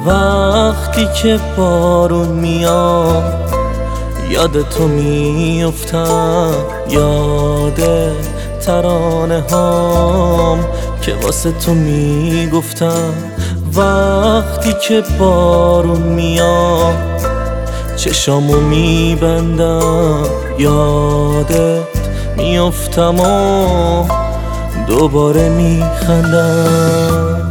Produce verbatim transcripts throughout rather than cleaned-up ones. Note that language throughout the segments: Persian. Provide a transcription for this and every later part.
وقتی که بارون میاد یاد تو میفتم، یاد ترانه هام که واسه تو میگفتم. وقتی که بارون میاد چشامو میبندم، یادت میفتم و دوباره میخندم.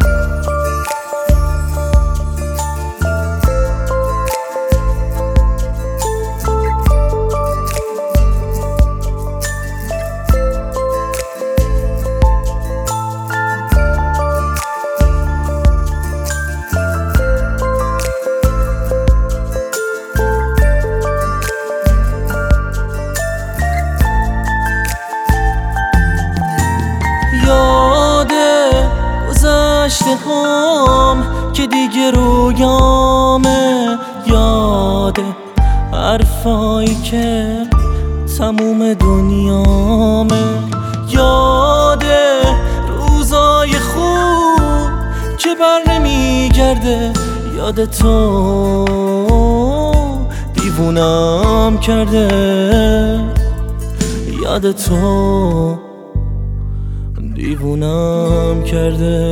گذشته هام که دیگه رویامه، یاده حرفایی که تموم دنیامه، یاده روزای خوب که بر نمیگرده، یاد تو دیوونم کرده، یاد تو دیوونم کرده.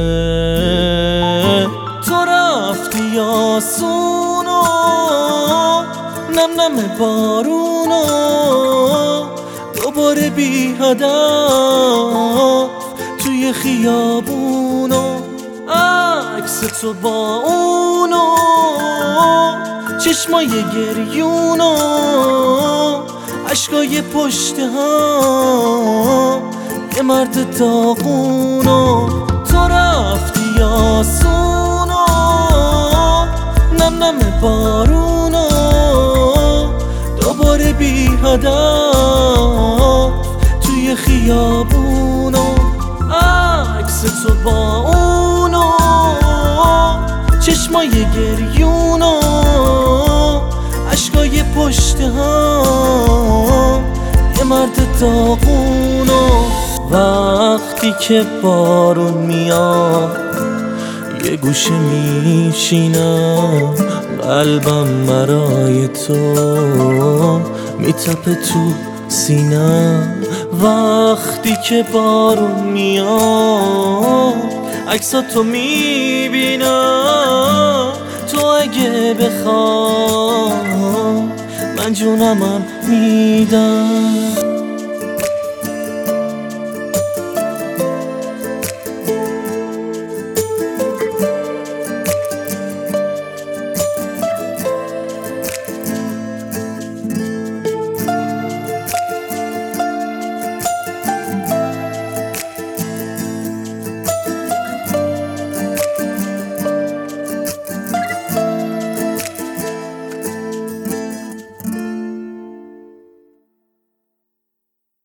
تو رفتی آسونو، نم نم بارونو، دوباره بی هدف توی خیابونو، عکس تو با اونو، چشمای گریونو، عشقای پشت هم یه مرد داغونو. تو رفتی آسونو، نم نم بارونو، دوباره بی هدف توی خیابونو، عکس تو با اونو، چشمای گریونو، عشقای پشت هم یه مرد داغونو. وقتی که بارون میاد یه گوشه میشینم، قلبم برای تو میتپه تو سینم. وقتی که بارون میاد عکساتو میبینم، تو اگه بخوای من جونمم میدم.